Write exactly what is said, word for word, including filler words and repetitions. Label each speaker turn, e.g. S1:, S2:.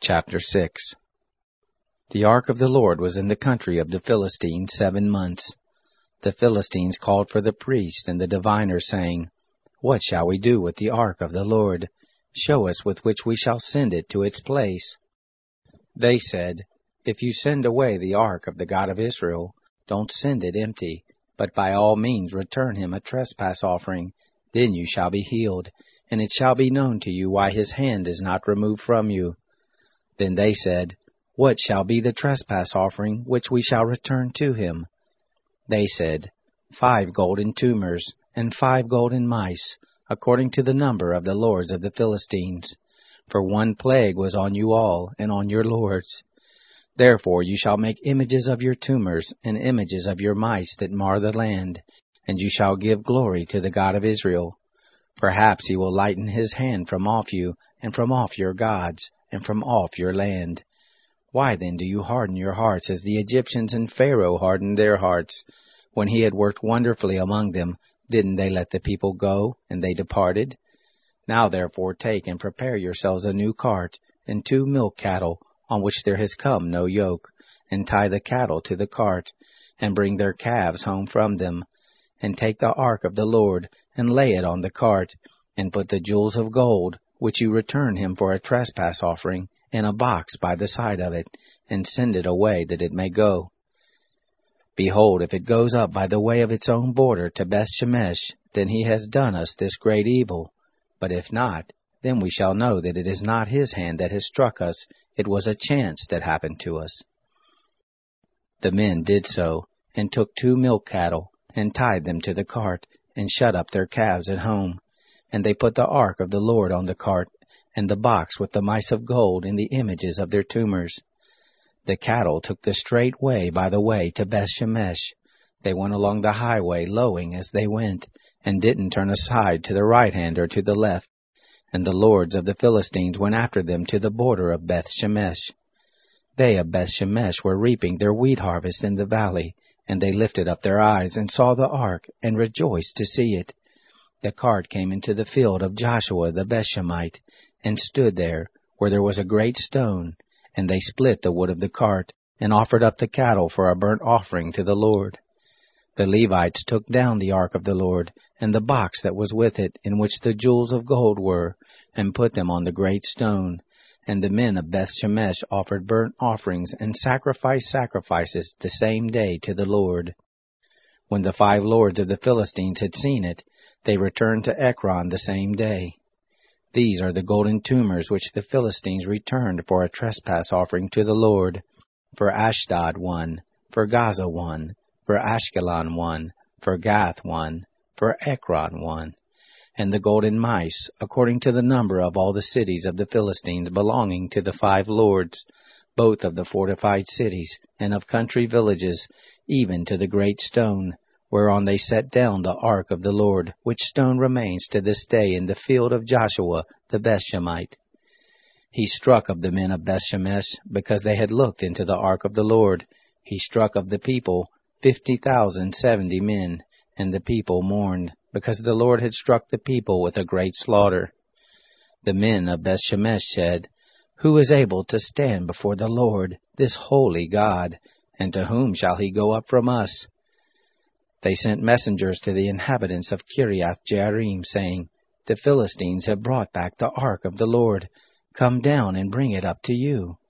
S1: Chapter six. The ark of the Lord was in the country of the Philistines seven months. The Philistines called for the priests and the diviners, saying, What shall we do with the ark of the Lord? Show us with which we shall send it to its place. They said, If you send away the ark of the God of Israel, don't send it empty, but by all means return him a trespass offering. Then you shall be healed, and it shall be known to you why his hand is not removed from you. Then they said, What shall be the trespass offering which we shall return to him? They said, Five golden tumors, and five golden mice, according to the number of the lords of the Philistines. For one plague was on you all, and on your lords. Therefore you shall make images of your tumors, and images of your mice that mar the land, and you shall give glory to the God of Israel. Perhaps he will lighten his hand from off you, and from off your gods, and from off your land. Why then do you harden your hearts as the Egyptians and Pharaoh hardened their hearts? When he had worked wonderfully among them, didn't they let the people go, and they departed? Now therefore take and prepare yourselves a new cart, and two milk cattle, on which there has come no yoke, and tie the cattle to the cart, and bring their calves home from them. And take the ark of the Lord, and lay it on the cart, and put the jewels of gold, which you return him for a trespass offering, in a box by the side of it, and send it away that it may go. Behold, if it goes up by the way of its own border to Bethshemesh, then he has done us this great evil. But if not, then we shall know that it is not his hand that has struck us, it was a chance that happened to us. The men did so, and took two milk cattle, and tied them to the cart, and shut up their calves at home. And they put the ark of the Lord on the cart, and the box with the mice of gold and the images of their tumors. The cattle took the straight way by the way to Bethshemesh. They went along the highway, lowing as they went, and didn't turn aside to the right hand or to the left. And the lords of the Philistines went after them to the border of Bethshemesh. They of Bethshemesh were reaping their wheat harvest in the valley, and they lifted up their eyes and saw the ark, and rejoiced to see it. The cart came into the field of Joshua the Bethshemite, and stood there, where there was a great stone, and they split the wood of the cart, and offered up the cattle for a burnt offering to the Lord. The Levites took down the ark of the Lord, and the box that was with it, in which the jewels of gold were, and put them on the great stone. And the men of Bethshemesh offered burnt offerings and sacrificed sacrifices the same day to the Lord. When the five lords of the Philistines had seen it, they returned to Ekron the same day. These are the golden tumors which the Philistines returned for a trespass offering to the Lord. For Ashdod one, for Gaza one, for Ashkelon one, for Gath one, for Ekron one. And the golden mice, according to the number of all the cities of the Philistines belonging to the five lords, both of the fortified cities, and of country villages, even to the great stone, whereon they set down the ark of the Lord, which stone remains to this day in the field of Joshua the Bethshemite. He struck of the men of Bethshemesh, because they had looked into the ark of the Lord. He struck of the people fifty thousand seventy men, and the people mourned, because the Lord had struck the people with a great slaughter. The men of Bethshemesh said, Who is able to stand before the Lord, this holy God, and to whom shall he go up from us? They sent messengers to the inhabitants of Kiriath Jearim, saying, The Philistines have brought back the ark of the Lord. Come down and bring it up to you.